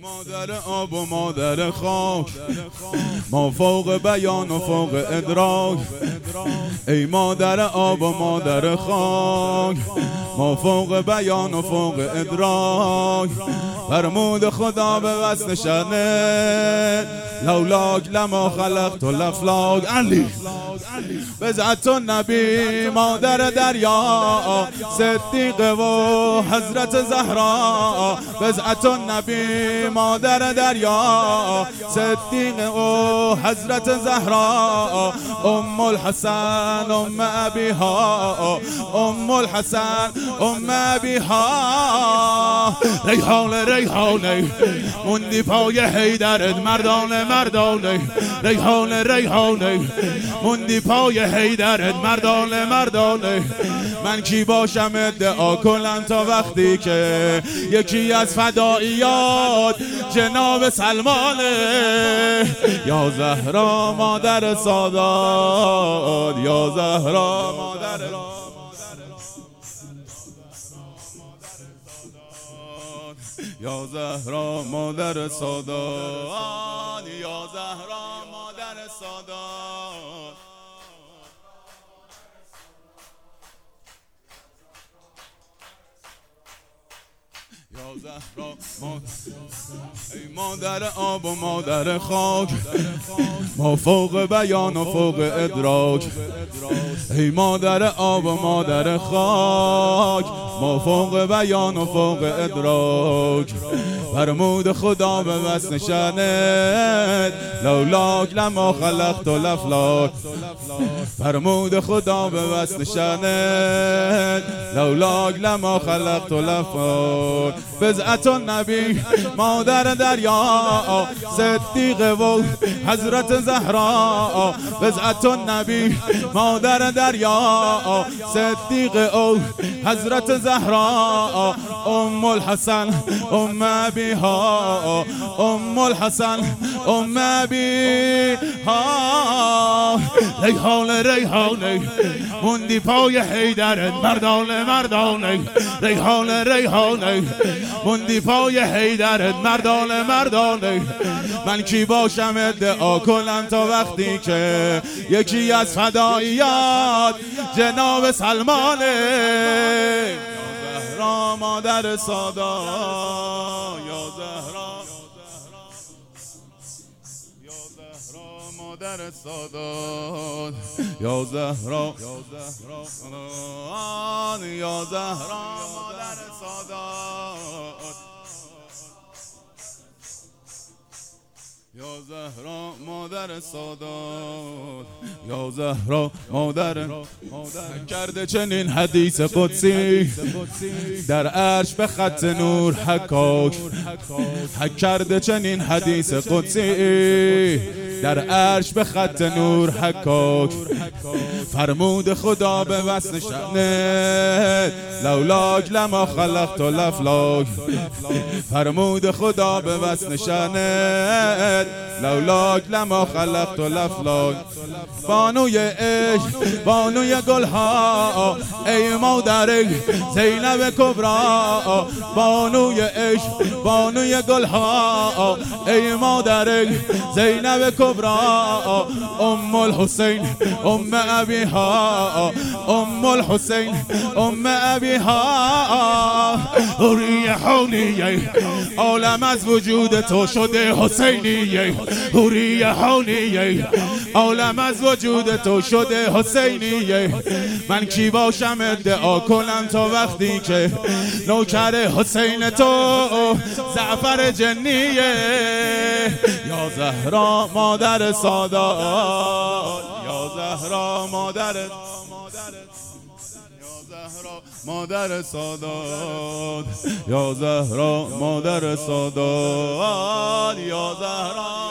مادر آب و مادر خاک، ما فوق بیان و فوق ادراک. ای مادر آب و مادر خاک، ما فوق بیان و فوق ادراک. فرمود خدا به وصل شأنه، لولاک لما خلقت الافلاک. علی بزعت النبی مادر دریا، صدیقه و حضرت زهرا. بزعت النبی مادر دریا، صدیقه و حضرت زهرا. ام الحسن ام ابیها، ام الحسن ام ابیها. ریحانه ریحانه موندی پای حیدرت، مردانه مردانه. ریحانه ریحانه موندی پای حیدرت، مردانه مردانه. من کی باشم ادعا کنم تا وقتی که یکی از فداییات جناب سلمانه. یا زهرا مادر سادات، یا زهرا مادر یا زهرا مادر سادات، یا زهرا مادر سادات. یا زهرا ای مادر آب و مادر خاک، ما فوق بیان و فوق ادراک. ای مادر آب و مادر خاک، ما فوق بیان و فوق ادراک. فرمود خدا به وصل شأنت، لولاک لما خلقت الافلاک. فرمود خدا به وصل شأنت، لولاک لما خلقت الافلاک. بزعت النبی مادر دریا، صدیقه و حضرت زهرا. بزعت النبی مادر دریا، صدیقه و حضرت زهرا. ام الحسن ام ابیها، ام الحسن ام ابیها. ریحانه ریحانه موندی پای حیدرت، مردانه مردانه. ریحانه ریحانه موندی پای حیدرت، مردانه مردانه. من کی باشم ادعا کنم تا وقتی که یکی از فداییات جناب سلمانه. یا زهرا مادر سادات، یا زهرا مادر سادات. یا زهرا یا زهرا مادر سادات. یا زهرا مادر سادات، یا زهرا مادر کرده چنین حدیث قدسی، در عرش به خط نور حکاک. حک کرده چنین حدیث قدسی، در عرش به خط نور حکاک. فرمود خدا به وصل شأنت، لولاک لما خلقت الافلاک. فرمود خدا به وصل شأنت، لولاک لما خلقت الافلاک. بانوی عشق بانوی گلها، ای مادر زینب کبرا. بانوی عشق بانوی گلها، ای مادر زینب کبرا. ام الحسین ام ابیها، ام الحسین ام ابیها. حوری حولیه عالم از وجود تو شده حسینیه. حوری حولیه عالم از وجود تو شده حسینیه. من کی باشم ادعا کنم تا وقتی که نوکر حسین تو زعفر جنیه. یا زهرا مادر سادات، یا زهرا مادر مادر سادات. یا زهرا مادر سادات، یا زهرا